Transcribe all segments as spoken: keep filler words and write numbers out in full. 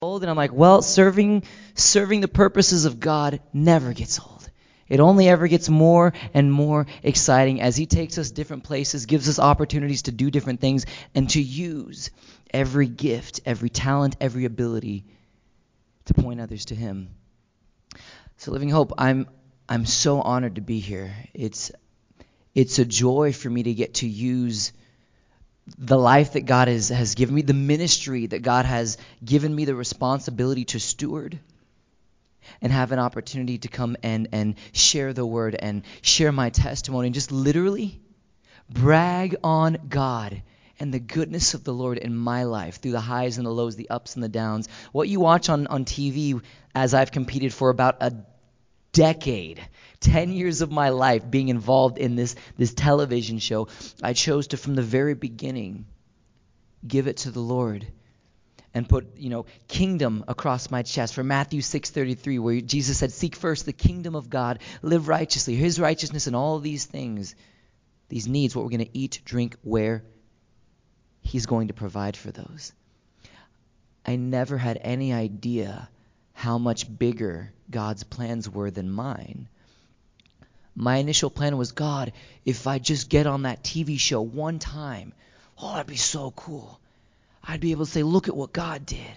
old, and I'm like, well, serving serving the purposes of God never gets old. It only ever gets more and more exciting as he takes us different places, gives us opportunities to do different things, and to use every gift, every talent, every ability to point others to him. So Living Hope, I'm I'm so honored to be here. It's it's a joy for me to get to use the life that God has, has given me, the ministry that God has given me the responsibility to steward, and have an opportunity to come and, and share the word and share my testimony and just literally brag on God and the goodness of the Lord in my life through the highs and the lows, the ups and the downs. What you watch on, on T V, as I've competed for about a decade, ten years of my life being involved in this, this television show, I chose to, from the very beginning, give it to the Lord and put, you know, kingdom across my chest. For Matthew six thirty-three, where Jesus said, seek first the kingdom of God, live righteously, his righteousness, and all these things, these needs, what we're going to eat, drink, wear, he's going to provide for those. I never had any idea how much bigger God's plans were than mine. My initial plan was, God, if I just get on that T V show one time, oh, that'd be so cool. I'd be able to say, look at what God did.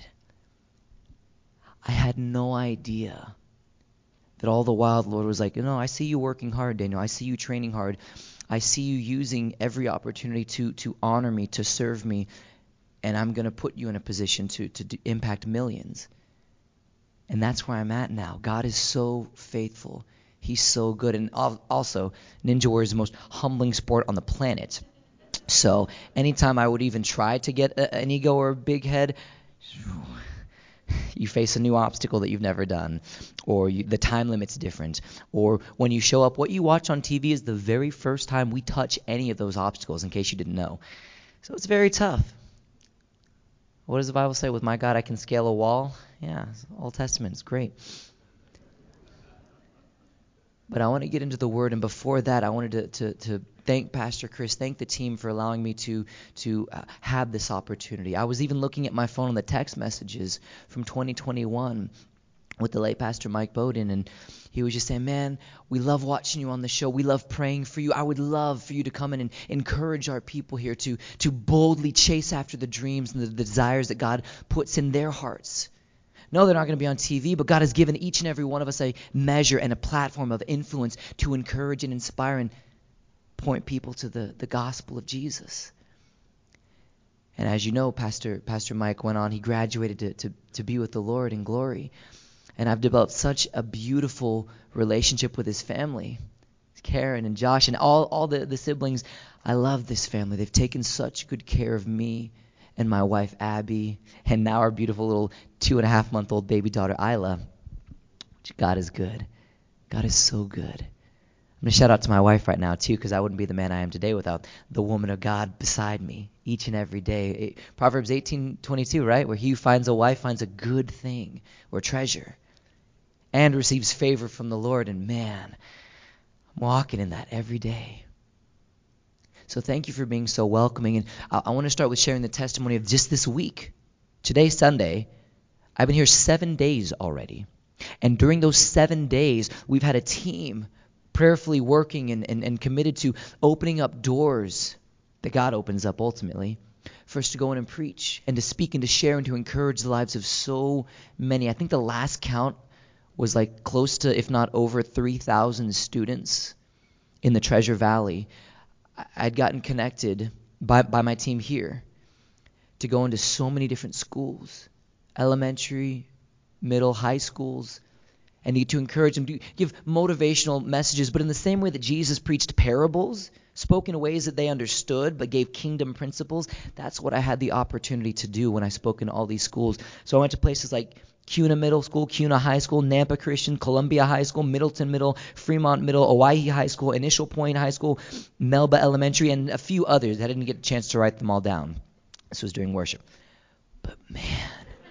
I had no idea that all the while the Lord was like, you know, I see you working hard, Daniel. I see you training hard. I see you using every opportunity to to honor me, to serve me, and I'm going to put you in a position to to do, impact millions. And that's where I'm at now. God is so faithful. He's so good. And also, Ninja Warrior is the most humbling sport on the planet. So anytime I would even try to get a, an ego or a big head, you face a new obstacle that you've never done, or you, the time limit's different, or when you show up, what you watch on T V is the very first time we touch any of those obstacles, in case you didn't know. So it's very tough. What does the Bible say? With my God, I can scale a wall. Yeah, Old Testament. It's great. But I want to get into the Word, and before that, I wanted to, to, to thank Pastor Chris, thank the team for allowing me to to uh, have this opportunity. I was even looking at my phone on the text messages from twenty twenty-one with the late Pastor Mike Bowden, and he was just saying, man, we love watching you on the show. We love praying for you. I would love for you to come in and encourage our people here to to boldly chase after the dreams and the, the desires that God puts in their hearts. No, they're not going to be on T V, but God has given each and every one of us a measure and a platform of influence to encourage and inspire and point people to the, the gospel of Jesus. And as you know, Pastor Pastor Mike went on, he graduated to, to, to be with the Lord in glory. And I've developed such a beautiful relationship with his family, Karen and Josh and all, all the, the siblings. I love this family. They've taken such good care of me and my wife, Abby, and now our beautiful little two and a half month old baby daughter, Isla. God is good. God is so good. I'm going to shout out to my wife right now, too, because I wouldn't be the man I am today without the woman of God beside me each and every day. It, Proverbs eighteen twenty-two, right? Where he who finds a wife finds a good thing or treasure and receives favor from the Lord. And man, I'm walking in that every day. So thank you for being so welcoming. And I, I want to start with sharing the testimony of just this week. Today's Sunday. I've been here seven days already. And during those seven days, we've had a team prayerfully working and, and, and committed to opening up doors that God opens up ultimately for us to go in and preach and to speak and to share and to encourage the lives of so many. I think the last count was like close to, if not over, three thousand students in the Treasure Valley. I'd gotten connected by, by my team here to go into so many different schools, elementary, middle, high schools, and to encourage them to give motivational messages, but in the same way that Jesus preached parables, spoke in ways that they understood, but gave kingdom principles. That's what I had the opportunity to do when I spoke in all these schools. So I went to places like Cuna Middle School, Cuna High School, Nampa Christian, Columbia High School, Middleton Middle, Fremont Middle, Owyhee High School, Initial Point High School, Melba Elementary, and a few others. I didn't get a chance to write them all down. This was during worship. But man,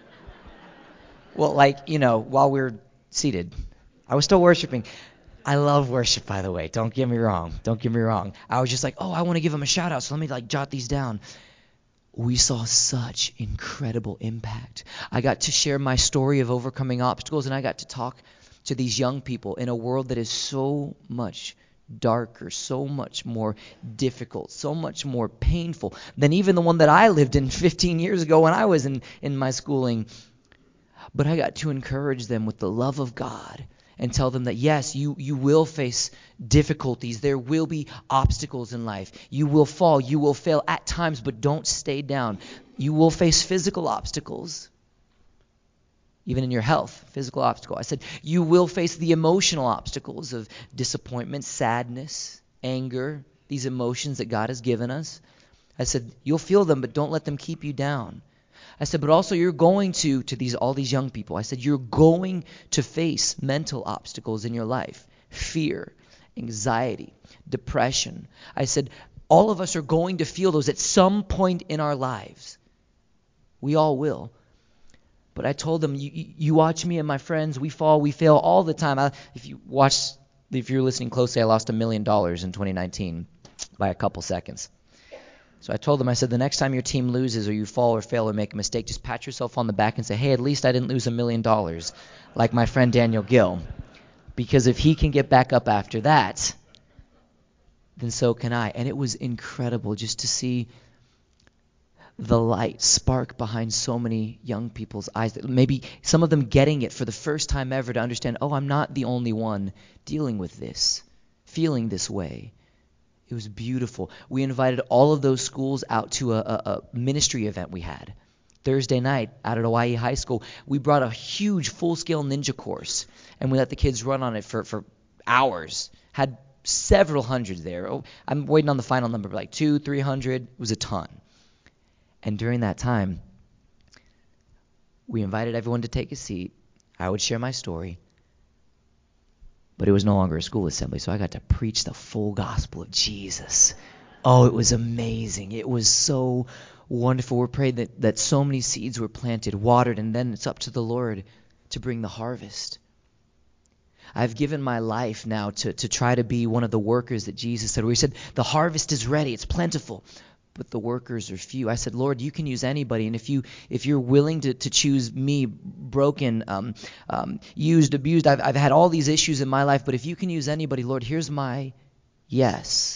well, like, you know, while we we're seated, I was still worshiping. I love worship, by the way. Don't get me wrong. Don't get me wrong. I was just like, oh, I want to give them a shout out, so let me like jot these down. we saw such incredible impact. I got to share my story of overcoming obstacles, and I got to talk to these young people in a world that is so much darker, so much more difficult, so much more painful than even the one that I lived in fifteen years ago when I was in, in my schooling. But I got to encourage them with the love of God and tell them that, yes, you, you will face difficulties. There will be obstacles in life. You will fall. You will fail at times, but don't stay down. You will face physical obstacles, even in your health, physical obstacle. I said, you will face the emotional obstacles of disappointment, sadness, anger, these emotions that God has given us. I said, you'll feel them, but don't let them keep you down. I said, but also you're going to, to these all these young people, I said, you're going to face mental obstacles in your life, fear, anxiety, depression. I said, all of us are going to feel those at some point in our lives. We all will. But I told them, you, you watch me and my friends, we fall, we fail all the time. I, if you watch, if you're listening closely, I lost a million dollars in twenty nineteen by a couple seconds. So I told them, I said, the next time your team loses or you fall or fail or make a mistake, just pat yourself on the back and say, hey, at least I didn't lose a million dollars like my friend Daniel Gill. Because if he can get back up after that, then so can I. And it was incredible just to see the light spark behind so many young people's eyes. Maybe some of them getting it for the first time ever to understand, oh, I'm not the only one dealing with this, feeling this way. It was beautiful. We invited all of those schools out to a, a, a ministry event we had. Thursday night out at Hawaii High School, we brought a huge full-scale ninja course, and we let the kids run on it for, for hours. Had several hundreds there. Oh, I'm waiting on the final number, like two, three hundred. It was a ton. And during that time, we invited everyone to take a seat. I would share my story. But it was no longer a school assembly, so I got to preach the full gospel of Jesus. Oh, it was amazing. It was so wonderful. We're praying that, that so many seeds were planted, watered, and then it's up to the Lord to bring the harvest. I've given my life now to, to try to be one of the workers that Jesus said, where he said, the harvest is ready, it's plentiful, but the workers are few. I said, Lord, you can use anybody, and if you if you're willing to, to choose me, broken, um, um, used, abused, I've I've had all these issues in my life, but if you can use anybody, Lord, here's my yes.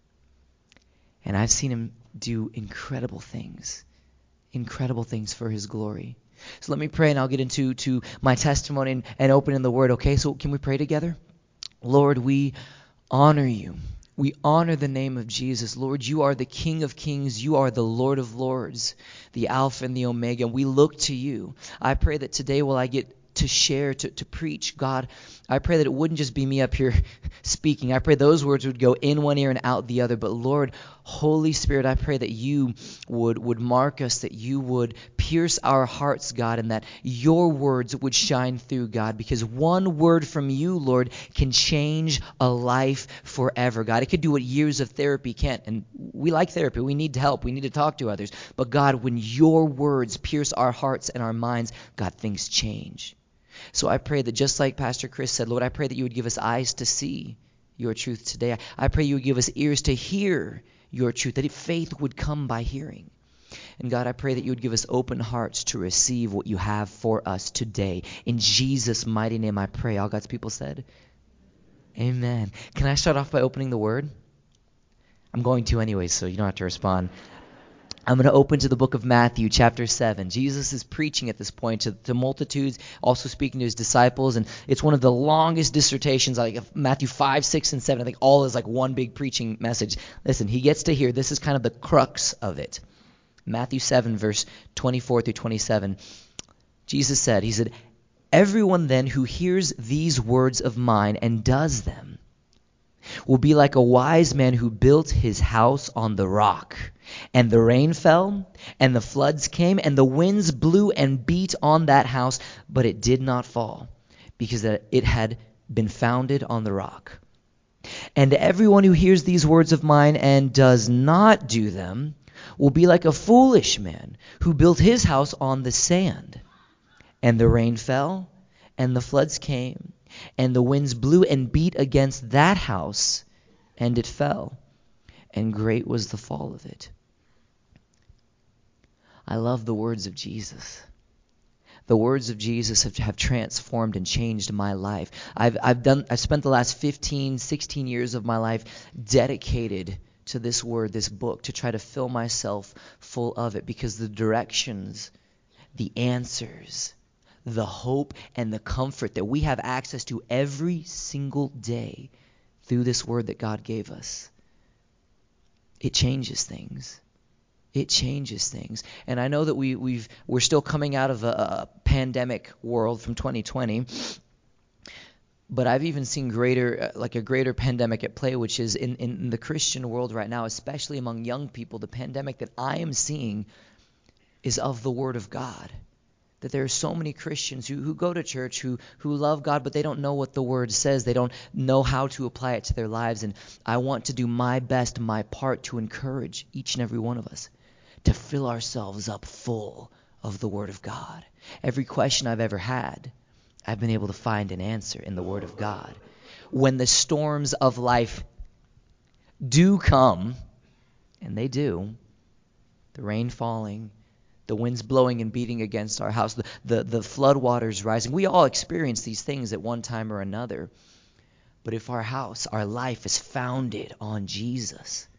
And I've seen him do incredible things, incredible things for his glory. So let me pray, and I'll get into to my testimony and, and open in the Word. Okay, so can we pray together? Lord, we honor you. We honor the name of Jesus. Lord, you are the King of Kings. You are the Lord of Lords, the Alpha and the Omega. We look to you. I pray that today while I get to share, to, to preach, God, I pray that it wouldn't just be me up here speaking. I pray those words would go in one ear and out the other. But Lord, Holy Spirit, I pray that you would, would mark us, that you would pierce our hearts, God, and that your words would shine through, God, because one word from you, Lord, can change a life forever, God. It could do what years of therapy can't, and we like therapy. We need help. We need to talk to others. But God, when your words pierce our hearts and our minds, God, things change. So I pray that just like Pastor Chris said, Lord, I pray that you would give us eyes to see your truth today. I pray you would give us ears to hear your truth, that faith would come by hearing. And God, I pray that you would give us open hearts to receive what you have for us today. In Jesus' mighty name I pray. All God's people said, amen. Can I start off by opening the Word? I'm going to anyway, so you don't have to respond. I'm going to open to the book of Matthew, chapter seven. Jesus is preaching at this point to, to multitudes, also speaking to his disciples, and it's one of the longest dissertations, like Matthew five, six, and seven. I think all is like one big preaching message. Listen, he gets to hear. This is kind of the crux of it. Matthew seven, verse twenty-four through twenty-seven. Jesus said, he said, everyone then who hears these words of mine and does them will be like a wise man who built his house on the rock. And the rain fell, and the floods came, and the winds blew and beat on that house, but it did not fall, because it had been founded on the rock. And everyone who hears these words of mine and does not do them will be like a foolish man who built his house on the sand. And the rain fell, and the floods came, and the winds blew and beat against that house, and it fell, and great was the fall of it. I love the words of Jesus. The words of Jesus have, have transformed and changed my life. I've I've done I've spent the last fifteen, sixteen years of my life dedicated to this word, this book, to try to fill myself full of it, because the directions, the answers, the hope, and the comfort that we have access to every single day through this word that God gave us, it changes things. It changes things. And I know that we, we've, we're still coming out of a, a pandemic world from twenty twenty, but I've even seen greater, like a greater pandemic at play, which is in, in the Christian world right now, especially among young people. The pandemic that I am seeing is of the Word of God. That there are so many Christians who, who go to church, who, who love God, but they don't know what the Word says. They don't know how to apply it to their lives. And I want to do my best, my part, to encourage each and every one of us to fill ourselves up full of the Word of God. Every question I've ever had, I've been able to find an answer in the Word of God. When the storms of life do come, and they do, the rain falling, the winds blowing and beating against our house, the, the, the flood waters rising, we all experience these things at one time or another. But if our house, our life is founded on Jesus,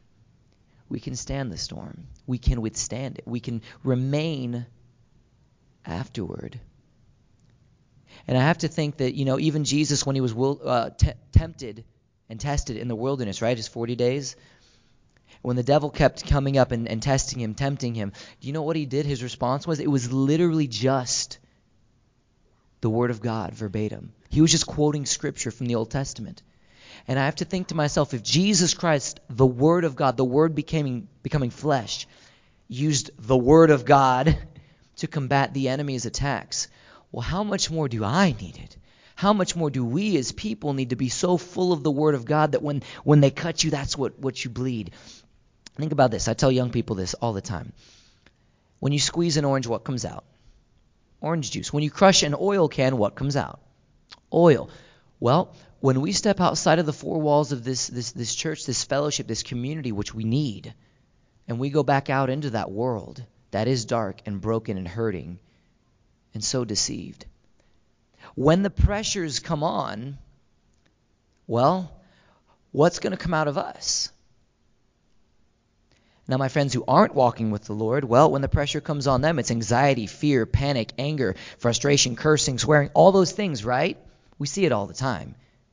we can stand the storm. We can withstand it. We can remain afterward. And I have to think that, you know, even Jesus, when he was will, uh, t- tempted and tested in the wilderness, right, his forty days, when the devil kept coming up and, and testing him, tempting him, do you know what he did? His response was, it was literally just the Word of God verbatim. He was just quoting Scripture from the Old Testament. And I have to think to myself, if Jesus Christ, the Word of God, the Word becoming, becoming flesh, used the Word of God to combat the enemy's attacks, well, how much more do I need it? How much more do we as people need to be so full of the Word of God that when, when they cut you, that's what, what you bleed? Think about this. I tell young people this all the time. When you squeeze an orange, what comes out? Orange juice. When you crush an oil can, what comes out? Oil. Well, when we step outside of the four walls of this, this, this church, this fellowship, this community, which we need, and we go back out into that world that is dark and broken and hurting and so deceived, when the pressures come on, well, what's going to come out of us? Now, my friends who aren't walking with the Lord, well, when the pressure comes on them, it's anxiety, fear, panic, anger, frustration, cursing, swearing, all those things, right? We see it all the time.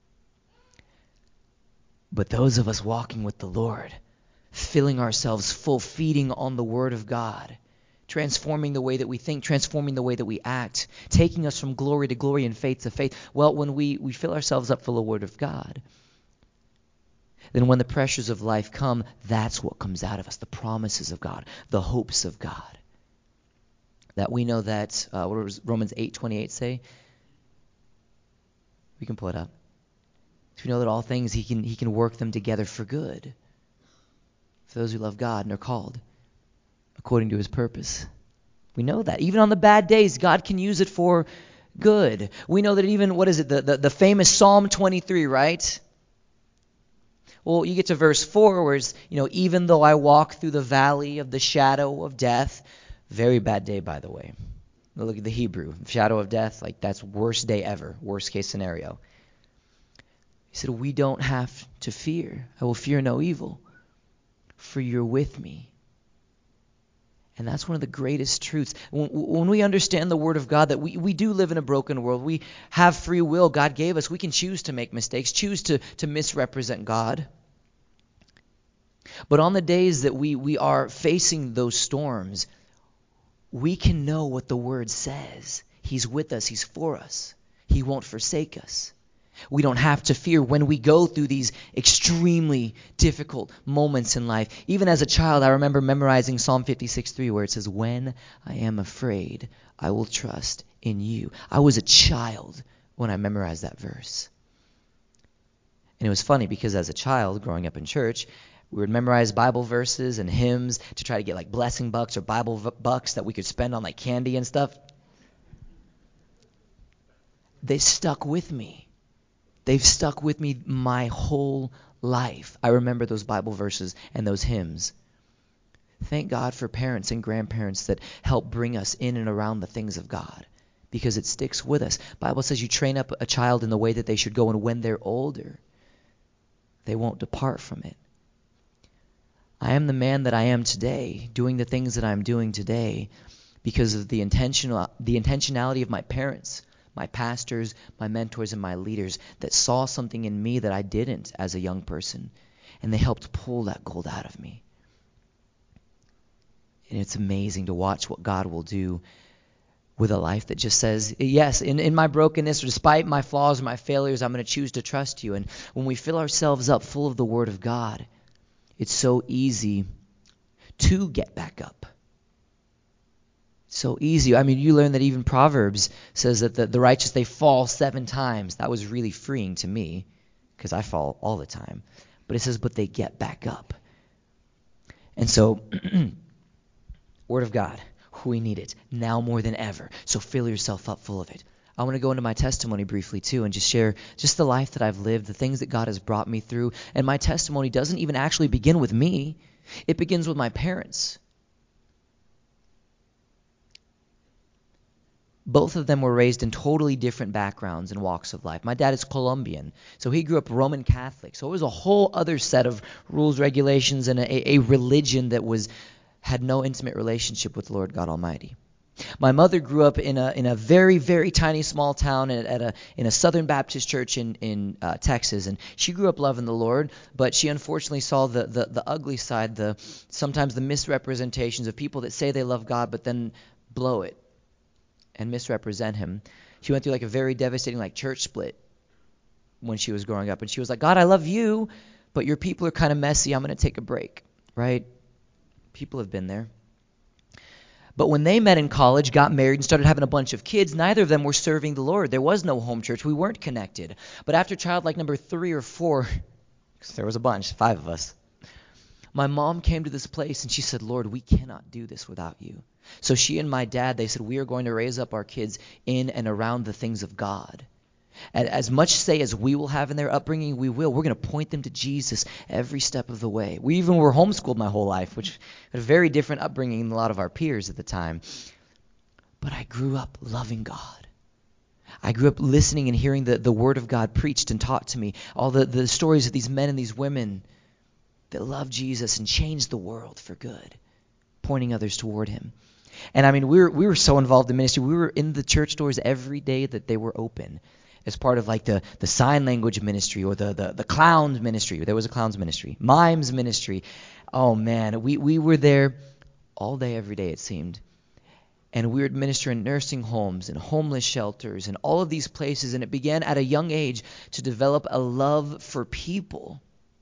But those of us walking with the Lord, filling ourselves full, feeding on the Word of God, transforming the way that we think, transforming the way that we act, taking us from glory to glory and faith to faith. Well, when we, we fill ourselves up full of the Word of God, then when the pressures of life come, that's what comes out of us, the promises of God, the hopes of God. That we know that, uh, what does Romans eight twenty-eight say? We can pull it up. We know that all things he can he can work them together for good, for those who love God and are called according to his purpose. We know that. Even on the bad days, God can use it for good. We know that even, what is it, the, the, the famous Psalm twenty-three, right? Well, you get to verse four where it's, you know, even though I walk through the valley of the shadow of death, very bad day, by the way. Look at the Hebrew, shadow of death, like that's worst day ever, worst case scenario. He said, we don't have to fear. I will fear no evil, for you're with me. And that's one of the greatest truths. When, when we understand the Word of God, that we, we do live in a broken world. We have free will God gave us. We can choose to make mistakes, choose to, to misrepresent God. But on the days that we, we are facing those storms, we can know what the Word says. He's with us. He's for us. He won't forsake us. We don't have to fear when we go through these extremely difficult moments in life. Even as a child, I remember memorizing Psalm fifty-six three, where it says, when I am afraid, I will trust in you. I was a child when I memorized that verse. And it was funny because as a child growing up in church, we would memorize Bible verses and hymns to try to get like blessing bucks or Bible v- bucks that we could spend on like candy and stuff. They stuck with me. They've stuck with me my whole life. I remember those Bible verses and those hymns. Thank God for parents and grandparents that help bring us in and around the things of God, because it sticks with us. The Bible says you train up a child in the way that they should go, and when they're older, they won't depart from it. I am the man that I am today, doing the things that I'm doing today, because of the intentional the intentionality of my parents, my pastors, my mentors, and my leaders that saw something in me that I didn't as a young person, and they helped pull that gold out of me. And it's amazing to watch what God will do with a life that just says, yes, in, in my brokenness, despite my flaws and my failures, I'm going to choose to trust you. And when we fill ourselves up full of the Word of God, it's so easy to get back up. So easy. I mean, you learn that even Proverbs says that the, the righteous, they fall seven times. That was really freeing to me, because I fall all the time. But it says, but they get back up. And so, Word of God, we need it now more than ever. So fill yourself up full of it. I want to go into my testimony briefly too, and just share just the life that I've lived, the things that God has brought me through. And my testimony doesn't even actually begin with me. It begins with my parents. Both of them were raised in totally different backgrounds and walks of life. My dad is Colombian, so he grew up Roman Catholic. So it was a whole other set of rules, regulations, and a, a religion that was had no intimate relationship with the Lord God Almighty. My mother grew up in a in a very, very tiny small town at, at a in a Southern Baptist church in in uh, Texas, and she grew up loving the Lord, but she unfortunately saw the, the the ugly side, the sometimes the misrepresentations of people that say they love God but then blow it and misrepresent Him. She went through like a very devastating like church split when she was growing up, and she was like, God, I love you, but your people are kind of messy. I'm going to take a break, right? People have been there. But when they met in college, got married, and started having a bunch of kids, neither of them were serving the Lord. There was no home church. We weren't connected. But after child like number three or four, because there was a bunch, five of us, my mom came to this place and she said, Lord, we cannot do this without you. So she and my dad, they said, we are going to raise up our kids in and around the things of God. And as much say as we will have in their upbringing, we will. We're going to point them to Jesus every step of the way. We even were homeschooled my whole life, which had a very different upbringing than a lot of our peers at the time. But I grew up loving God. I grew up listening and hearing the, the Word of God preached and taught to me. All the, the stories of these men and these women that loved Jesus and changed the world for good, pointing others toward Him. And I mean, we were, we were so involved in ministry. We were in the church doors every day that they were open, as part of like the, the sign language ministry or the, the, the clowns ministry. There was a clowns ministry. Mimes ministry. Oh, man. We, we were there all day, every day, it seemed. And we would minister in nursing homes and homeless shelters and all of these places. And it began at a young age to develop a love for people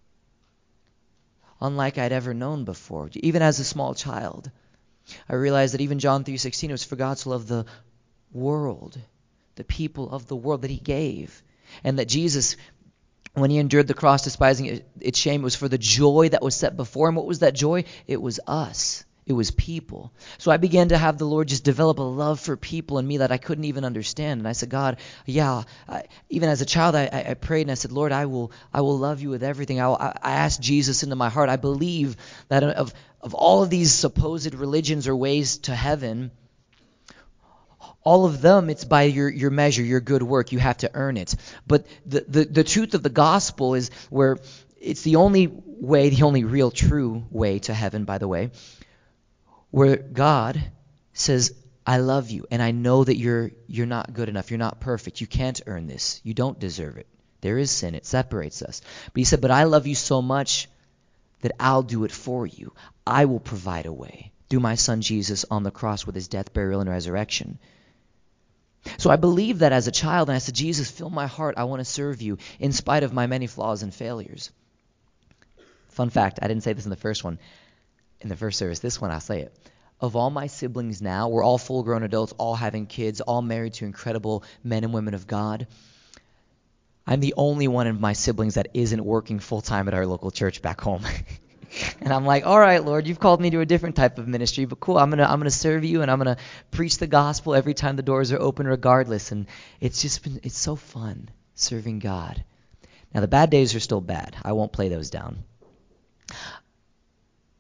unlike I'd ever known before. Even as a small child, I realized that even John three sixteen was for God to love the world, the people of the world that He gave. And that Jesus, when He endured the cross, despising its shame, it was for the joy that was set before Him. What was that joy? It was us. It was people. So I began to have the Lord just develop a love for people in me that I couldn't even understand. And I said, God, yeah, I, even as a child, I, I prayed and I said, Lord, I will I will love you with everything. I, will, I, I asked Jesus into my heart. I believe that of, of all of these supposed religions or ways to heaven, all of them, it's by your, your measure, your good work. You have to earn it. But the, the, the truth of the gospel is where it's the only way, the only real true way to heaven, by the way, where God says, I love you, and I know that you're you're not good enough. You're not perfect. You can't earn this. You don't deserve it. There is sin. It separates us. But He said, but I love you so much that I'll do it for you. I will provide a way through my Son Jesus on the cross with His death, burial, and resurrection. So I believed that as a child, and I said, Jesus, fill my heart. I want to serve you in spite of my many flaws and failures. Fun fact, I didn't say this in the first one. In the first service, this one, I'll say it. Of all my siblings now, we're all full-grown adults, all having kids, all married to incredible men and women of God. I'm the only one of my siblings that isn't working full-time at our local church back home. And I'm like, all right, Lord, you've called me to a different type of ministry, but cool, I'm gonna I'm gonna serve you, and I'm gonna preach the gospel every time the doors are open, regardless. And it's just been it's so fun serving God. Now the bad days are still bad. I won't play those down.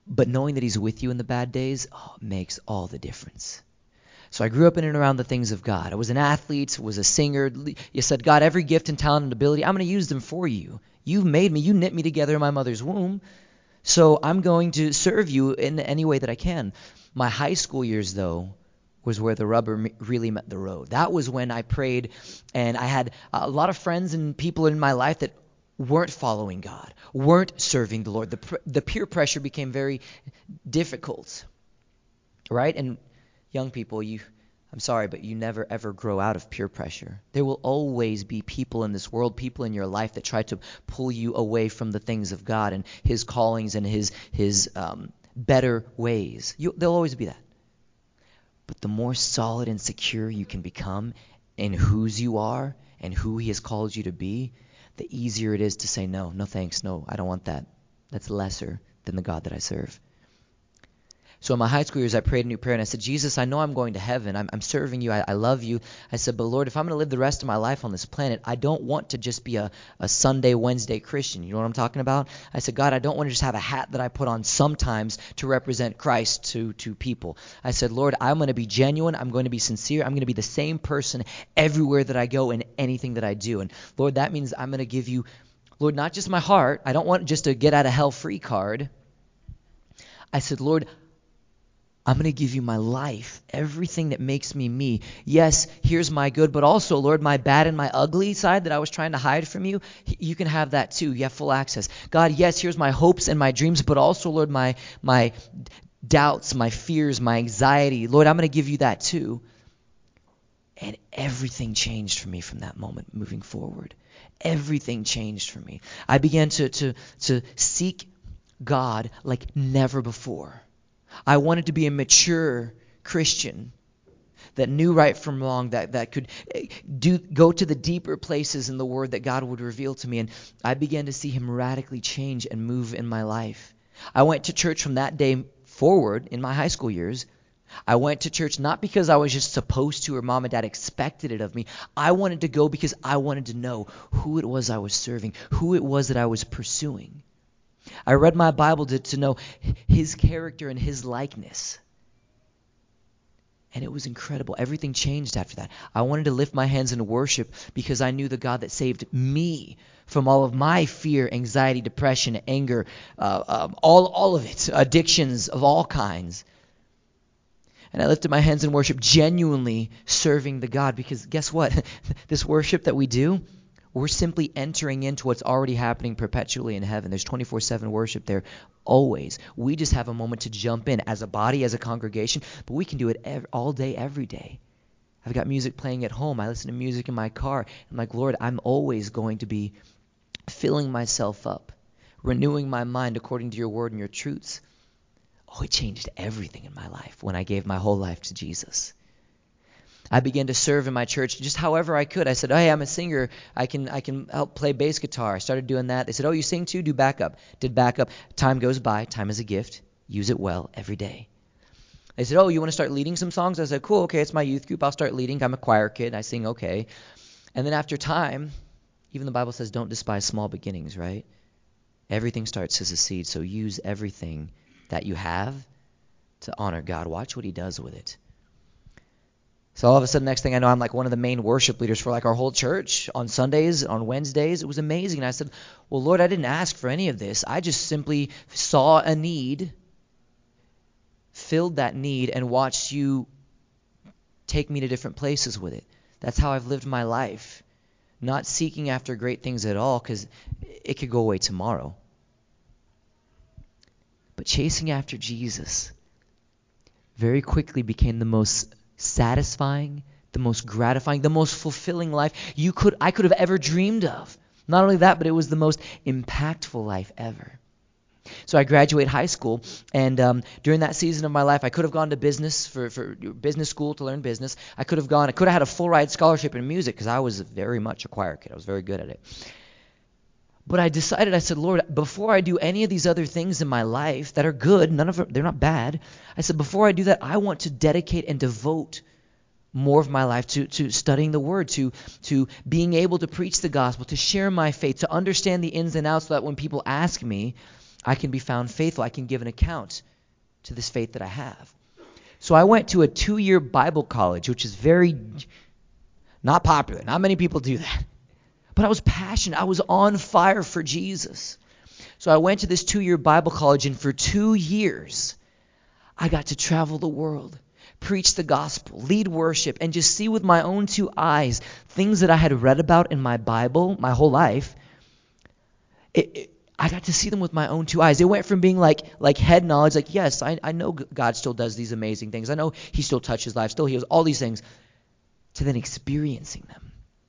But knowing that he's with you in the bad days, oh, makes all the difference. So I grew up in and around the things of God. I was an athlete, was a singer. You said, God, every gift and talent and ability, I'm going to use them for you. You've made me. You knit me together in my mother's womb. So I'm going to serve you in any way that I can. My high school years, though, was where the rubber really met the road. That was when I prayed, and I had a lot of friends and people in my life that weren't following God, weren't serving the Lord. The, the peer pressure became very difficult, right? And young people, you, I'm sorry, but you never ever grow out of peer pressure. There will always be people in this world, people in your life that try to pull you away from the things of God and His callings and His His um, better ways. You, there'll always be that. But the more solid and secure you can become in whose you are and who He has called you to be, the easier it is to say, no, no thanks, no, I don't want that. That's lesser than the God that I serve. So in my high school years, I prayed a new prayer, and I said, Jesus, I know I'm going to heaven. I'm, I'm serving you. I, I love you. I said, but Lord, if I'm going to live the rest of my life on this planet, I don't want to just be a, a Sunday, Wednesday Christian. You know what I'm talking about? I said, God, I don't want to just have a hat that I put on sometimes to represent Christ to, to people. I said, Lord, I'm going to be genuine. I'm going to be sincere. I'm going to be the same person everywhere that I go and anything that I do. And Lord, that means I'm going to give you, Lord, not just my heart. I don't want just a get out of hell free card. I said, Lord, I'm going to give you my life, everything that makes me me. Yes, here's my good, but also, Lord, my bad and my ugly side that I was trying to hide from you, you can have that too. You have full access. God, yes, here's my hopes and my dreams, but also, Lord, my my doubts, my fears, my anxiety. Lord, I'm going to give you that too. And everything changed for me from that moment moving forward. Everything changed for me. I began to to to seek God like never before. I wanted to be a mature Christian that knew right from wrong, that, that could do go to the deeper places in the Word that God would reveal to me. And I began to see Him radically change and move in my life. I went to church from that day forward in my high school years. I went to church not because I was just supposed to or mom and dad expected it of me. I wanted to go because I wanted to know who it was I was serving, who it was that I was pursuing. I read my Bible to, to know His character and His likeness. And it was incredible. Everything changed after that. I wanted to lift my hands in worship because I knew the God that saved me from all of my fear, anxiety, depression, anger, uh, um, all, all of it, addictions of all kinds. And I lifted my hands in worship, genuinely serving the God, because guess what? This worship that we do, we're simply entering into what's already happening perpetually in heaven. There's twenty-four seven worship there always. We just have a moment to jump in as a body, as a congregation, but we can do it every, all day, every day. I've got music playing at home. I listen to music in my car. I'm like, Lord, I'm always going to be filling myself up, renewing my mind according to your word and your truths. Oh, it changed everything in my life when I gave my whole life to Jesus. I began to serve in my church just however I could. I said, hey, I'm a singer. I can I can help play bass guitar. I started doing that. They said, oh, you sing too? Do backup. Did backup. Time goes by. Time is a gift. Use it well every day. They said, oh, you want to start leading some songs? I said, cool, okay, it's my youth group. I'll start leading. I'm a choir kid. I sing okay. And then after time, even the Bible says don't despise small beginnings, right? Everything starts as a seed, so use everything that you have to honor God. Watch what He does with it. So all of a sudden, next thing I know, I'm like one of the main worship leaders for like our whole church on Sundays, on Wednesdays. It was amazing. And I said, well, Lord, I didn't ask for any of this. I just simply saw a need, filled that need, and watched you take me to different places with it. That's how I've lived my life. Not seeking after great things at all, because it could go away tomorrow. But chasing after Jesus very quickly became the most satisfying, the most gratifying, the most fulfilling life you could I could have ever dreamed of. Not only that, but it was the most impactful life ever. So I graduated high school, and um, during that season of my life, I could have gone to business for, for business school to learn business. I could have gone, I could have had a full ride scholarship in music because I was very much a choir kid. I was very good at it. But I decided, I said, Lord, before I do any of these other things in my life that are good, none of them, they're not bad. I said, before I do that, I want to dedicate and devote more of my life to, to studying the Word, to, to being able to preach the gospel, to share my faith, to understand the ins and outs so that when people ask me, I can be found faithful. I can give an account to this faith that I have. So I went to a two-year Bible college, which is very not popular. Not many people do that. But I was passionate. I was on fire for Jesus. So I went to this two-year Bible college, and for two years, I got to travel the world, preach the gospel, lead worship, and just see with my own two eyes things that I had read about in my Bible my whole life. It, it, I got to see them with my own two eyes. It went from being like like head knowledge, like, yes, I, I know God still does these amazing things. I know he still touches lives, still heals, all these things, to then experiencing them.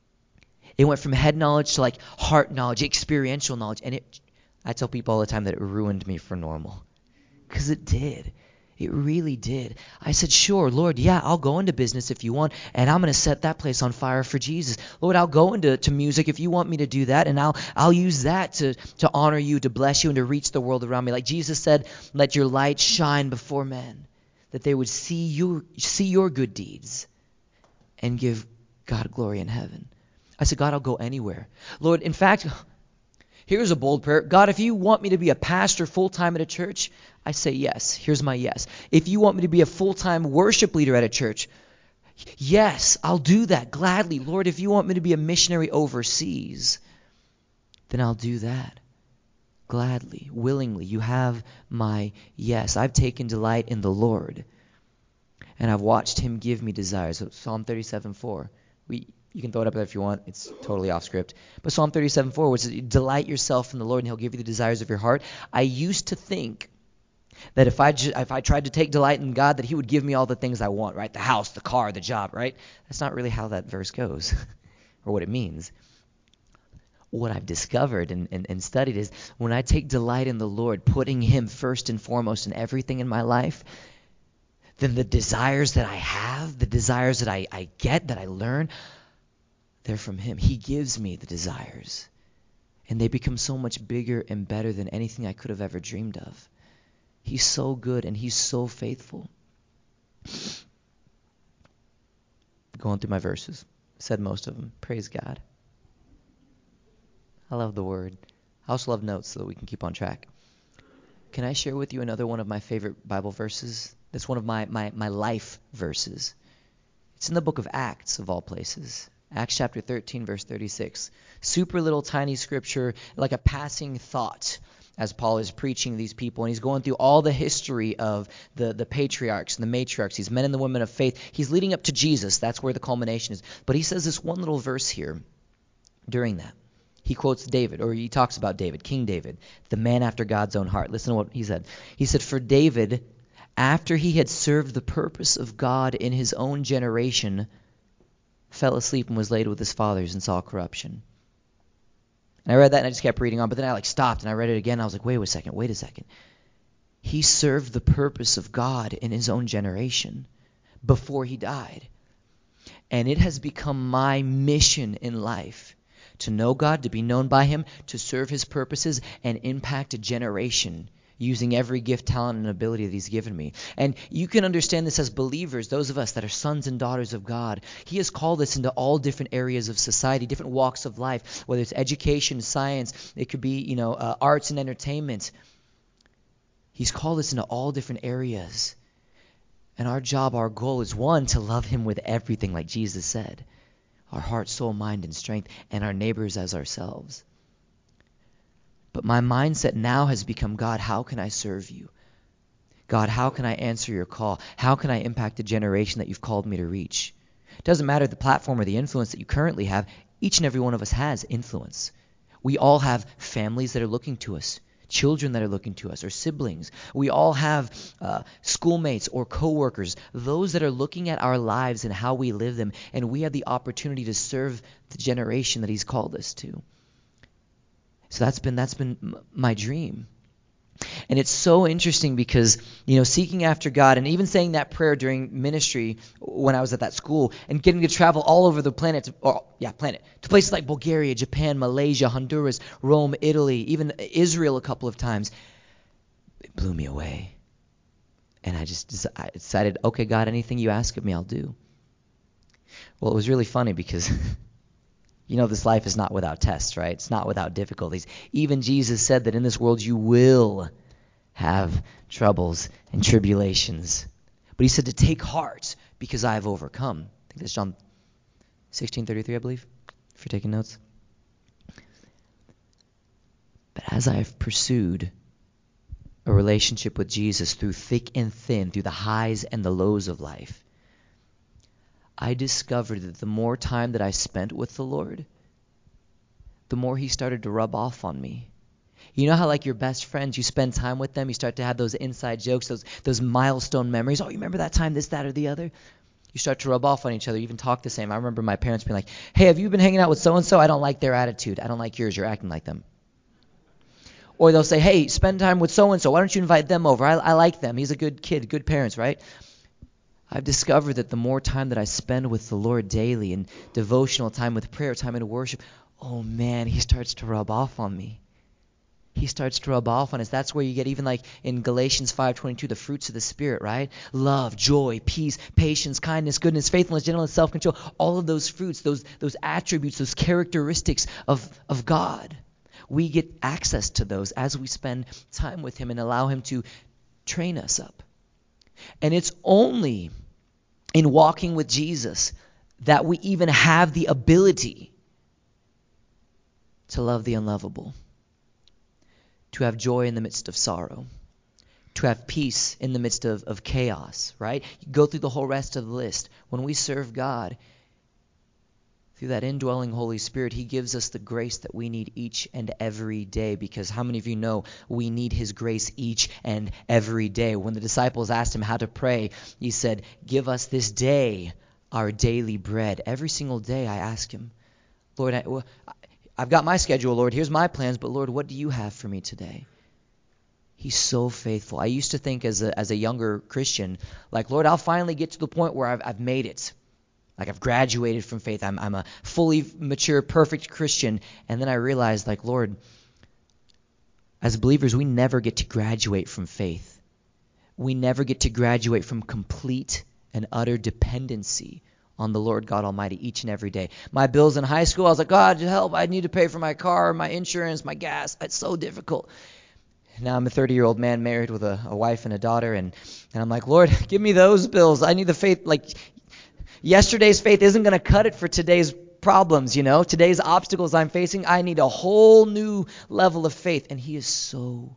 It went from head knowledge to like heart knowledge, experiential knowledge. And it, I tell people all the time that it ruined me for normal. Because it did. It really did. I said, sure, Lord, yeah, I'll go into business if you want, and I'm going to set that place on fire for Jesus. Lord, I'll go into to music if you want me to do that, and I'll I'll use that to, to honor you, to bless you, and to reach the world around me. Like Jesus said, let your light shine before men, that they would see your, see your good deeds and give God glory in heaven. I said, God, I'll go anywhere. Lord, in fact, here's a bold prayer. God, if you want me to be a pastor full-time at a church, I say yes. Here's my yes. If you want me to be a full-time worship leader at a church, yes, I'll do that gladly. Lord, if you want me to be a missionary overseas, then I'll do that gladly, willingly. You have my yes. I've taken delight in the Lord, and I've watched him give me desires. So Psalm thirty-seven four. We You can throw it up there if you want. It's totally off script. But Psalm thirty-seven four, which says, delight yourself in the Lord, and he'll give you the desires of your heart. I used to think that if I, ju- if I tried to take delight in God, that he would give me all the things I want, right? The house, the car, the job, right? That's not really how that verse goes or what it means. What I've discovered and, and, and studied is when I take delight in the Lord, putting him first and foremost in everything in my life, then the desires that I have, the desires that I, I get, that I learn, they're from him. He gives me the desires. And they become so much bigger and better than anything I could have ever dreamed of. He's so good and he's so faithful. Going through my verses. Said most of them. Praise God. I love the word. I also love notes so that we can keep on track. Can I share with you another one of my favorite Bible verses? That's one of my, my, my life verses. It's in the book of Acts, of all places. Acts chapter thirteen, verse thirty-six. Super little tiny scripture, like a passing thought as Paul is preaching to these people. And he's going through all the history of the, the patriarchs and the matriarchs, these men and the women of faith. He's leading up to Jesus. That's where the culmination is. But he says this one little verse here during that. He quotes David, or he talks about David, King David, the man after God's own heart. Listen to what he said. He said, for David, after he had served the purpose of God in his own generation, fell asleep and was laid with his fathers and saw corruption. And I read that and I just kept reading on, but then I like stopped and I read it again. I was like, wait a second, wait a second. He served the purpose of God in his own generation before he died. And it has become my mission in life to know God, to be known by him, to serve his purposes and impact a generation using every gift, talent, and ability that he's given me. And you can understand this as believers, those of us that are sons and daughters of God. He has called us into all different areas of society, different walks of life, whether it's education, science, it could be, you know, uh, arts and entertainment. He's called us into all different areas. And our job, our goal is, one, to love him with everything, like Jesus said. Our heart, soul, mind, and strength, and our neighbors as ourselves. But my mindset now has become, God, how can I serve you? God, how can I answer your call? How can I impact the generation that you've called me to reach? It doesn't matter the platform or the influence that you currently have. Each and every one of us has influence. We all have families that are looking to us, children that are looking to us, or siblings. We all have uh, schoolmates or coworkers, those that are looking at our lives and how we live them, and we have the opportunity to serve the generation that he's called us to. So that's been that's been my dream. And it's so interesting because, you know, seeking after God and even saying that prayer during ministry when I was at that school and getting to travel all over the planet, to, or yeah, planet, to places like Bulgaria, Japan, Malaysia, Honduras, Rome, Italy, even Israel a couple of times, it blew me away. And I just I decided, okay, God, anything you ask of me, I'll do. Well, it was really funny because You know, this life is not without tests, right? It's not without difficulties. Even Jesus said that in this world you will have troubles and tribulations. But he said to take heart because I have overcome. I think that's John sixteen thirty-three, I believe, if you're taking notes. But as I have pursued a relationship with Jesus through thick and thin, through the highs and the lows of life, I discovered that the more time that I spent with the Lord, the more he started to rub off on me. You know how like your best friends, you spend time with them, you start to have those inside jokes, those those milestone memories. Oh, you remember that time, this, that, or the other? You start to rub off on each other, you even talk the same. I remember my parents being like, hey, have you been hanging out with so-and-so? I don't like their attitude. I don't like yours. You're acting like them. Or they'll say, hey, spend time with so-and-so. Why don't you invite them over? I, I like them. He's a good kid, good parents, right? I've discovered that the more time that I spend with the Lord daily and devotional time with prayer, time in worship, oh man, he starts to rub off on me. He starts to rub off on us. That's where you get even like in Galatians five twenty-two, the fruits of the Spirit, right? Love, joy, peace, patience, kindness, goodness, faithfulness, gentleness, self-control. All of those fruits, those those attributes, those characteristics of, of God. We get access to those as we spend time with him and allow him to train us up. And it's only in walking with Jesus that we even have the ability to love the unlovable, to have joy in the midst of sorrow, to have peace in the midst of, of chaos, right? You go through the whole rest of the list. When we serve God, through that indwelling Holy Spirit, he gives us the grace that we need each and every day, because how many of you know we need his grace each and every day? When the disciples asked him how to pray, he said, give us this day our daily bread. Every single day I ask him, Lord, I, well, I've got my schedule, Lord. Here's my plans, but Lord, what do you have for me today? He's so faithful. I used to think as a as a younger Christian, like, Lord, I'll finally get to the point where I've I've made it. Like I've graduated from faith. I'm I'm a fully mature, perfect Christian. And then I realized, like, Lord, as believers, we never get to graduate from faith. We never get to graduate from complete and utter dependency on the Lord God Almighty each and every day. My bills in high school, I was like, God, help. I need to pay for my car, my insurance, my gas. It's so difficult. Now I'm a thirty-year-old man married with a, a wife and a daughter, and, and I'm like, Lord, give me those bills. I need the faith. Like, yesterday's faith isn't going to cut it for today's problems, you know, today's obstacles I'm facing. I need a whole new level of faith, and he is so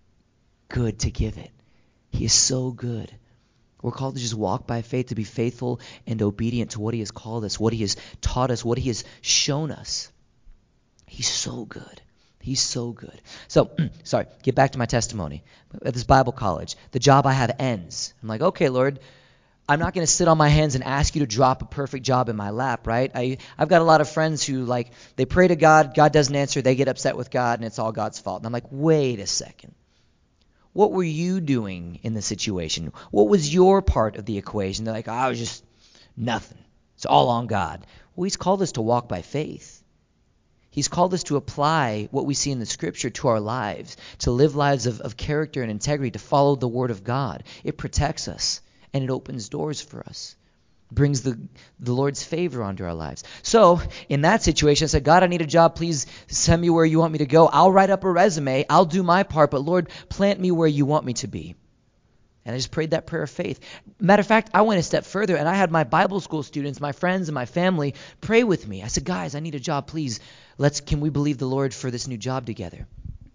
good to give it. He is so good. We're called to just walk by faith, to be faithful and obedient to what he has called us, what he has taught us, what he has shown us. He's so good. He's so good. So, sorry, get back to my testimony. At this Bible college, the job I have ends. I'm like, okay, Lord, I'm not going to sit on my hands and ask you to drop a perfect job in my lap, right? I, I've got a lot of friends who, like, they pray to God, God doesn't answer, they get upset with God, and it's all God's fault. And I'm like, wait a second. What were you doing in the situation? What was your part of the equation? They're like, oh, I was just nothing. It's all on God. Well, he's called us to walk by faith. He's called us to apply what we see in the Scripture to our lives, to live lives of, of character and integrity, to follow the Word of God. It protects us, and it opens doors for us. Brings the, the Lord's favor onto our lives. So in that situation, I said, God, I need a job. Please send me where you want me to go. I'll write up a resume. I'll do my part. But Lord, plant me where you want me to be. And I just prayed that prayer of faith. Matter of fact, I went a step further, and I had my Bible school students, my friends and my family, pray with me. I said, guys, I need a job. Please, let's can we believe the Lord for this new job together?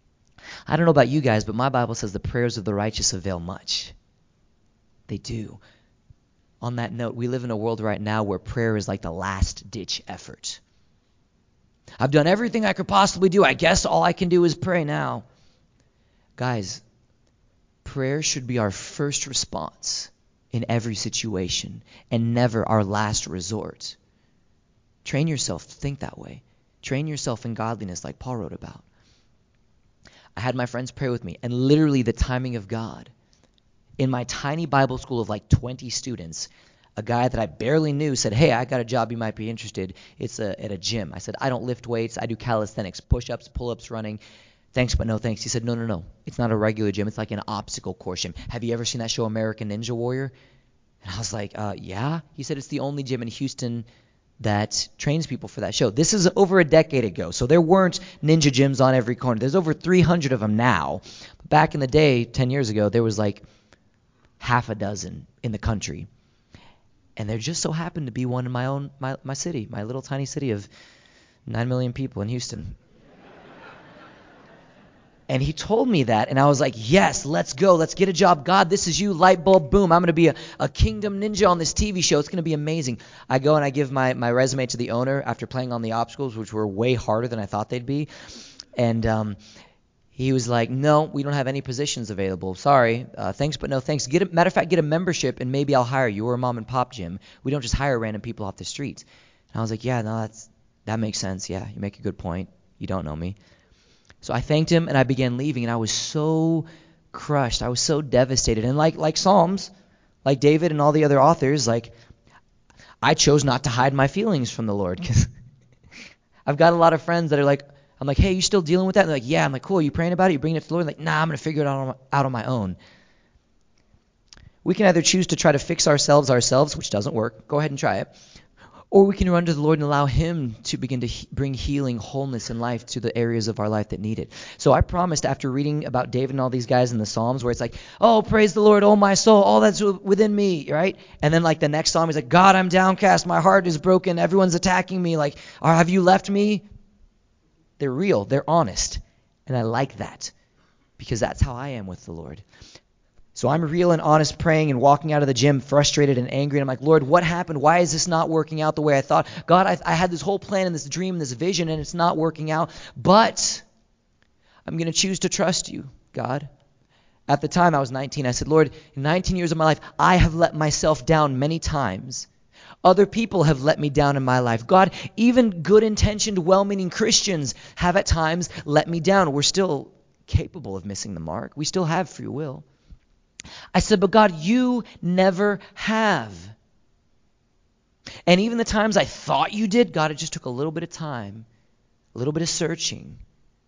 I don't know about you guys, but my Bible says the prayers of the righteous avail much. They do. On that note, we live in a world right now where prayer is like the last-ditch effort. I've done everything I could possibly do. I guess all I can do is pray now. Guys, prayer should be our first response in every situation and never our last resort. Train yourself to think that way. Train yourself in godliness like Paul wrote about. I had my friends pray with me, and literally the timing of God. In my tiny Bible school of like twenty students, a guy that I barely knew said, hey, I got a job you might be interested. It's a, at a gym. I said, I don't lift weights. I do calisthenics, push-ups, pull-ups, running. Thanks, but no thanks. He said, no, no, no. It's not a regular gym. It's like an obstacle course gym. Have you ever seen that show American Ninja Warrior? And I was like, uh, yeah. He said, it's the only gym in Houston that trains people for that show. This is over a decade ago, so there weren't ninja gyms on every corner. There's over three hundred of them now. But back in the day, ten years ago, there was like half a dozen in the country. And there just so happened to be one in my own my, my city, my little tiny city of nine million people in Houston. And he told me that, and I was like, yes, let's go. Let's get a job. God, this is you. Light bulb, boom. I'm going to be a, a kingdom ninja on this T V show. It's going to be amazing. I go and I give my, my resume to the owner after playing on the obstacles, which were way harder than I thought they'd be. And um, he was like, no, we don't have any positions available. Sorry. Uh, thanks, but no thanks. Get a, matter of fact, get a membership, and maybe I'll hire you. We're a mom and pop gym. We don't just hire random people off the street. And I was like, yeah, no, that's that makes sense. Yeah, you make a good point. You don't know me. So I thanked him, and I began leaving, and I was so crushed. I was so devastated. And like like Psalms, like David and all the other authors, like I chose not to hide my feelings from the Lord, because I've got a lot of friends that are like, I'm like, hey, you still dealing with that? And they're like, yeah. I'm like, cool. You praying about it? You bringing it to the Lord? Like, nah, I'm going to figure it out on, my, out on my own. We can either choose to try to fix ourselves ourselves, which doesn't work. Go ahead and try it. Or we can run to the Lord and allow him to begin to he- bring healing, wholeness, and life to the areas of our life that need it. So I promised, after reading about David and all these guys in the Psalms, where it's like, oh, praise the Lord, oh, my soul, all that's within me, right? And then like the next psalm, he's like, God, I'm downcast, my heart is broken, everyone's attacking me, like, or have you left me? They're real, they're honest. And I like that, because that's how I am with the Lord. So I'm real and honest, praying and walking out of the gym frustrated and angry. And I'm like, Lord, what happened? Why is this not working out the way I thought? God, I, I had this whole plan and this dream and this vision, and it's not working out. But I'm going to choose to trust you, God. At the time, I was nineteen. I said, Lord, in nineteen years of my life, I have let myself down many times. Other people have let me down in my life. God, even good-intentioned, well-meaning Christians have at times let me down. We're still capable of missing the mark. We still have free will. I said, but God, you never have. And even the times I thought you did, God, it just took a little bit of time, a little bit of searching.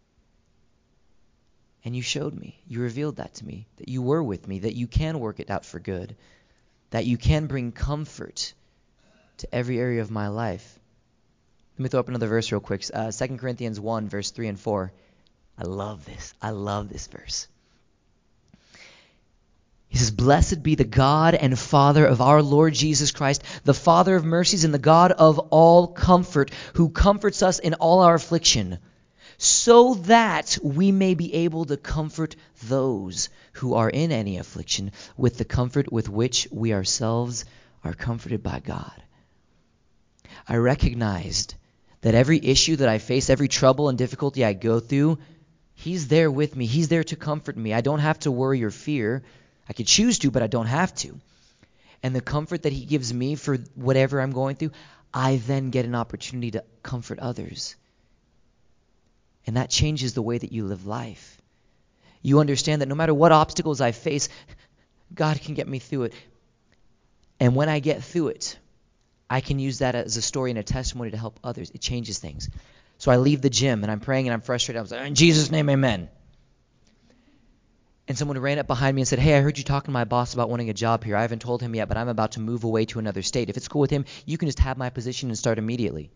And you showed me, you revealed that to me, that you were with me, that you can work it out for good, that you can bring comfort to every area of my life. Let me throw up another verse real quick. Uh, Second Corinthians one, verse three and four. I love this. I love this verse. He says, blessed be the God and Father of our Lord Jesus Christ, the Father of mercies and the God of all comfort, who comforts us in all our affliction, so that we may be able to comfort those who are in any affliction with the comfort with which we ourselves are comforted by God. I recognized that every issue that I face, every trouble and difficulty I go through, he's there with me. He's there to comfort me. I don't have to worry or fear. I could choose to, but I don't have to. And the comfort that he gives me for whatever I'm going through, I then get an opportunity to comfort others. And that changes the way that you live life. You understand that no matter what obstacles I face, God can get me through it. And when I get through it, I can use that as a story and a testimony to help others. It changes things. So I leave the gym and I'm praying and I'm frustrated. I was like, in Jesus' name, amen. And someone ran up behind me and said, hey, I heard you talking to my boss about wanting a job here. I haven't told him yet, but I'm about to move away to another state. If it's cool with him, you can just have my position and start immediately.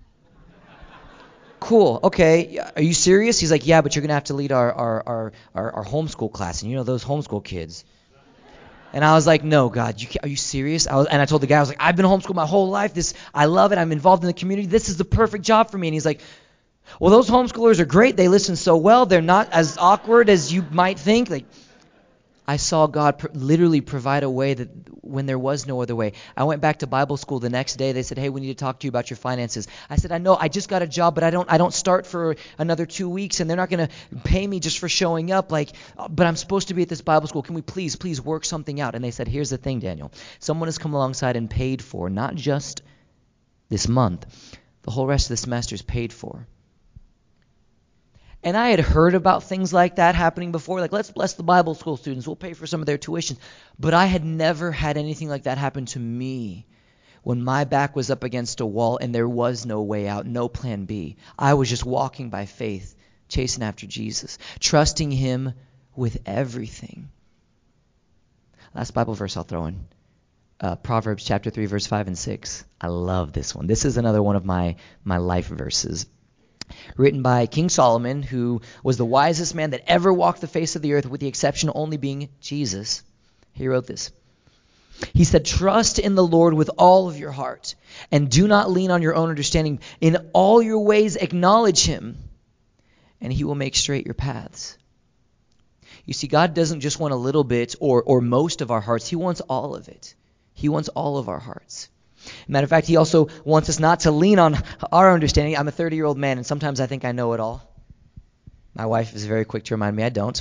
Cool. Okay. Are you serious? He's like, yeah, but you're going to have to lead our, our, our, our, our homeschool class. And you know those homeschool kids. And I was like, no, God, you, are you serious? I was, and I told the guy, I was like, I've been homeschooled my whole life. This, I love it. I'm involved in the community. This is the perfect job for me. And he's like, well, those homeschoolers are great. They listen so well. They're not as awkward as you might think. Like, I saw God pr- literally provide a way that when there was no other way. I went back to Bible school the next day. They said, hey, we need to talk to you about your finances. I said, I know, I just got a job, but I don't I don't start for another two weeks, and they're not going to pay me just for showing up. Like, but I'm supposed to be at this Bible school. Can we please, please work something out? And they said, here's the thing, Daniel. Someone has come alongside and paid for, not just this month, the whole rest of the semester is paid for. And I had heard about things like that happening before, like let's bless the Bible school students, we'll pay for some of their tuition. But I had never had anything like that happen to me when my back was up against a wall and there was no way out, no plan B. I was just walking by faith, chasing after Jesus, trusting him with everything. Last Bible verse I'll throw in. uh, Proverbs chapter three, verse five and six. I love this one. This is another one of my, my life verses. Written by King Solomon, who was the wisest man that ever walked the face of the earth, with the exception only being Jesus. He wrote this. He said, "Trust in the Lord with all of your heart, and do not lean on your own understanding. In all your ways acknowledge him, and he will make straight your paths." You see, God doesn't just want a little bit or, or most of our hearts. He wants all of it. He wants all of our hearts. Matter of fact, he also wants us not to lean on our understanding. I'm a thirty-year-old man, and sometimes I think I know it all. My wife is very quick to remind me I don't.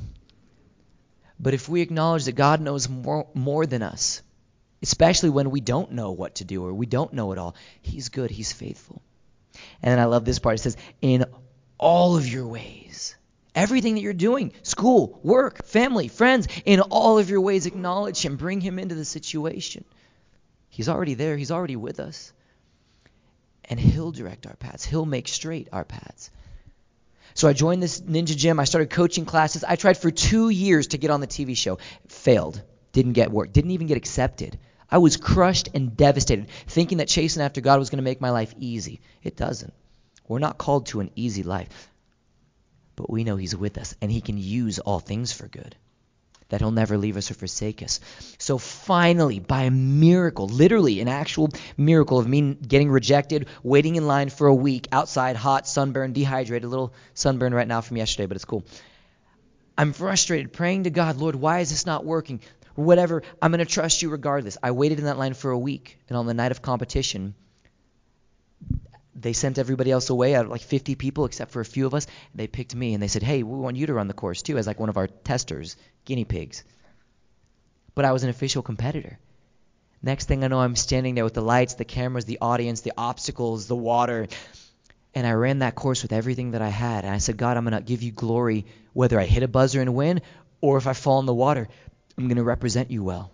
But if we acknowledge that God knows more, more than us, especially when we don't know what to do or we don't know it all, he's good, he's faithful. And then I love this part. It says, in all of your ways, everything that you're doing, school, work, family, friends, in all of your ways, acknowledge him, bring him into the situation. He's already there. He's already with us. And he'll direct our paths. He'll make straight our paths. So I joined this ninja gym. I started coaching classes. I tried for two years to get on the T V show. Failed. Didn't get work. Didn't even get accepted. I was crushed and devastated, thinking that chasing after God was going to make my life easy. It doesn't. We're not called to an easy life. But we know he's with us, and he can use all things for good. That he'll never leave us or forsake us. So finally, by a miracle, literally an actual miracle of me getting rejected, waiting in line for a week, outside, hot, sunburned, dehydrated, a little sunburn right now from yesterday, but it's cool. I'm frustrated, praying to God, Lord, why is this not working? Whatever, I'm going to trust you regardless. I waited in that line for a week, and on the night of competition, they sent everybody else away, out of like fifty people, except for a few of us. They picked me, and they said, hey, we want you to run the course too, as like one of our testers, guinea pigs. But I was an official competitor. Next thing I know, I'm standing there with the lights, the cameras, the audience, the obstacles, the water. And I ran that course with everything that I had. And I said, God, I'm going to give you glory whether I hit a buzzer and win or if I fall in the water. I'm going to represent you well.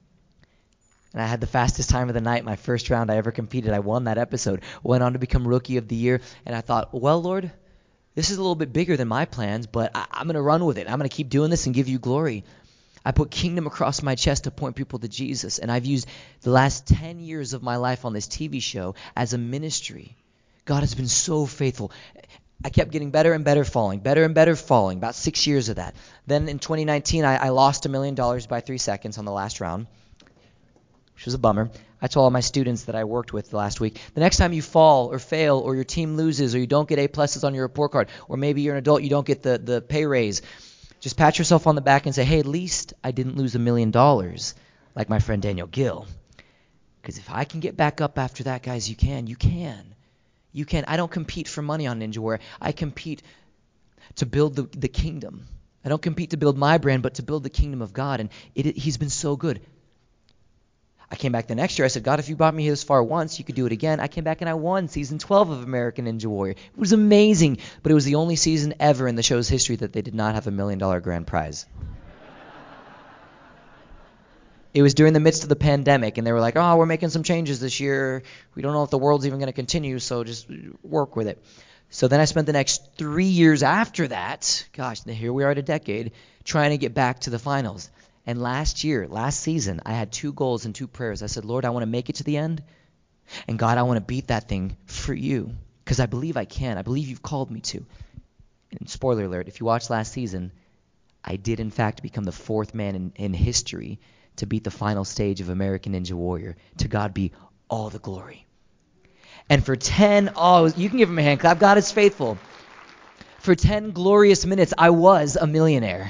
And I had the fastest time of the night. My first round I ever competed. I won that episode. Went on to become Rookie of the Year. And I thought, well, Lord, this is a little bit bigger than my plans, but I, I'm going to run with it. I'm going to keep doing this and give you glory. I put kingdom across my chest to point people to Jesus. And I've used the last ten years of my life on this T V show as a ministry. God has been so faithful. I kept getting better and better falling, better and better falling, about six years of that. Then in twenty nineteen, I, I lost a million dollars by three seconds on the last round, which was a bummer. I told all my students that I worked with last week, the next time you fall or fail or your team loses or you don't get A pluses on your report card, or maybe you're an adult, you don't get the, the pay raise, just pat yourself on the back and say, hey, at least I didn't lose a million dollars like my friend Daniel Gill. Because if I can get back up after that, guys, you can. You can. You can. I don't compete for money on Ninja Warrior. I compete to build the, the kingdom. I don't compete to build my brand, but to build the kingdom of God. And it, it, he's been so good. I came back the next year. I said, God, if you brought me this far once, you could do it again. I came back and I won season twelve of American Ninja Warrior. It was amazing, but it was the only season ever in the show's history that they did not have a million dollar grand prize. It was during the midst of the pandemic, and they were like, oh, we're making some changes this year. We don't know if the world's even going to continue, so just work with it. So then I spent the next three years after that, gosh, here we are at a decade, trying to get back to the finals. And last year, last season, I had two goals and two prayers. I said, Lord, I want to make it to the end. And God, I want to beat that thing for you, because I believe I can. I believe you've called me to. And spoiler alert, if you watched last season, I did in fact become the fourth man in, in history to beat the final stage of American Ninja Warrior. To God be all the glory. And for ten, oh, you can give him a hand clap. God is faithful. For ten glorious minutes, I was a millionaire.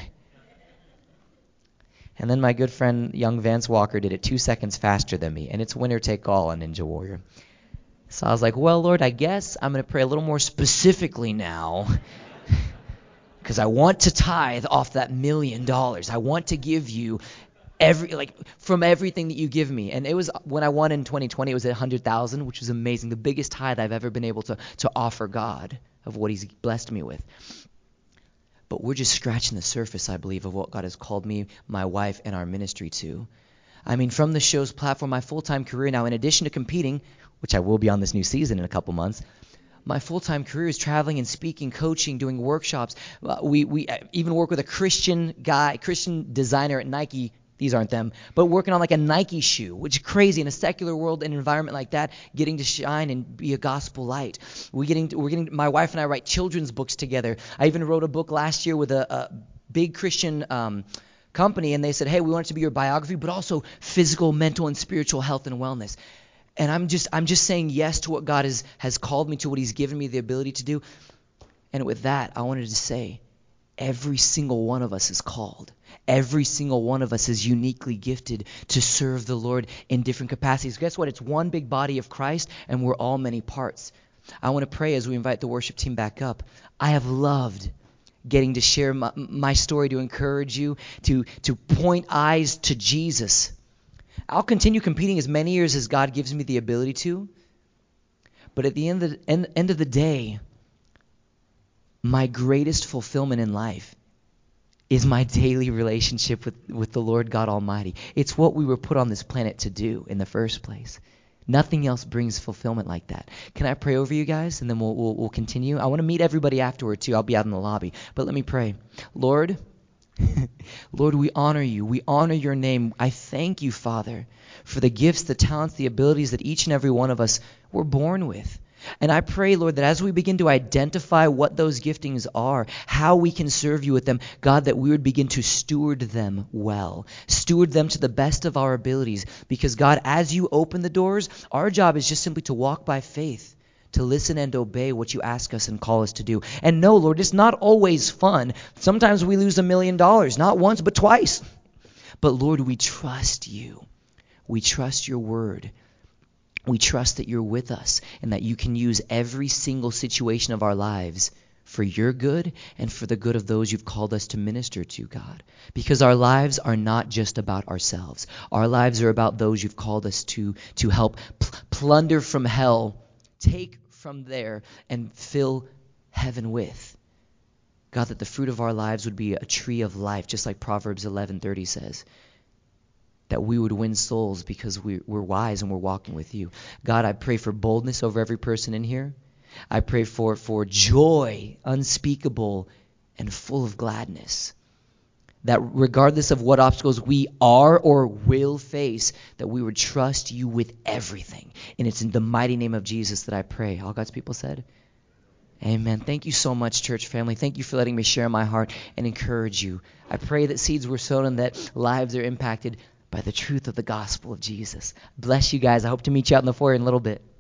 And then my good friend, young Vance Walker, did it two seconds faster than me. And it's winner take all on Ninja Warrior. So I was like, well, Lord, I guess I'm going to pray a little more specifically now. Because I want to tithe off that million dollars. I want to give you every, like, from everything that you give me. And it was, when I won in twenty twenty, it was at one hundred thousand dollars, which was amazing. The biggest tithe I've ever been able to, to offer God of what he's blessed me with. But we're just scratching the surface, I believe, of what God has called me, my wife, and our ministry to. I mean, from the show's platform, my full-time career now, in addition to competing, which I will be on this new season in a couple months, my full-time career is traveling and speaking, coaching, doing workshops. Uh, we we even work with a Christian guy, Christian designer at Nike, these aren't them, but working on like a Nike shoe, which is crazy in a secular world and environment like that, getting to shine and be a gospel light. We getting to, we're getting my wife and I write children's books together. I even wrote a book last year with a, a big Christian um, company, and they said, hey, we want it to be your biography, but also physical, mental, and spiritual health and wellness. And I'm just I'm just saying yes to what God has, has called me to, what he's given me the ability to do. And with that, I wanted to say, every single one of us is called. Every single one of us is uniquely gifted to serve the Lord in different capacities. Guess what? It's one big body of Christ, and we're all many parts. I want to pray as we invite the worship team back up. I have loved getting to share my, my story, to encourage you, to, to point eyes to Jesus. I'll continue competing as many years as God gives me the ability to. But at the end of the, end, end of the day, my greatest fulfillment in life is my daily relationship with, with the Lord God Almighty. It's what we were put on this planet to do in the first place. Nothing else brings fulfillment like that. Can I pray over you guys, and then we'll, we'll, we'll continue? I want to meet everybody afterward, too. I'll be out in the lobby. But let me pray. Lord, Lord, we honor you. We honor your name. I thank you, Father, for the gifts, the talents, the abilities that each and every one of us were born with. And I pray, Lord, that as we begin to identify what those giftings are, how we can serve you with them, God, that we would begin to steward them well, steward them to the best of our abilities. Because, God, as you open the doors, our job is just simply to walk by faith, to listen and obey what you ask us and call us to do. And no, Lord, it's not always fun. Sometimes we lose a million dollars, not once, but twice. But, Lord, we trust you. We trust your word. We trust that you're with us and that you can use every single situation of our lives for your good and for the good of those you've called us to minister to, God. Because our lives are not just about ourselves. Our lives are about those you've called us to, to help pl- plunder from hell, take from there, and fill heaven with. God, that the fruit of our lives would be a tree of life, just like Proverbs eleven thirty says. That we would win souls because we, we're wise and we're walking with you. God, I pray for boldness over every person in here. I pray for, for joy unspeakable and full of gladness. That regardless of what obstacles we are or will face, that we would trust you with everything. And it's in the mighty name of Jesus that I pray. All God's people said, amen. Thank you so much, church family. Thank you for letting me share my heart and encourage you. I pray that seeds were sown and that lives are impacted by the truth of the gospel of Jesus. Bless you guys. I hope to meet you out in the foyer in a little bit.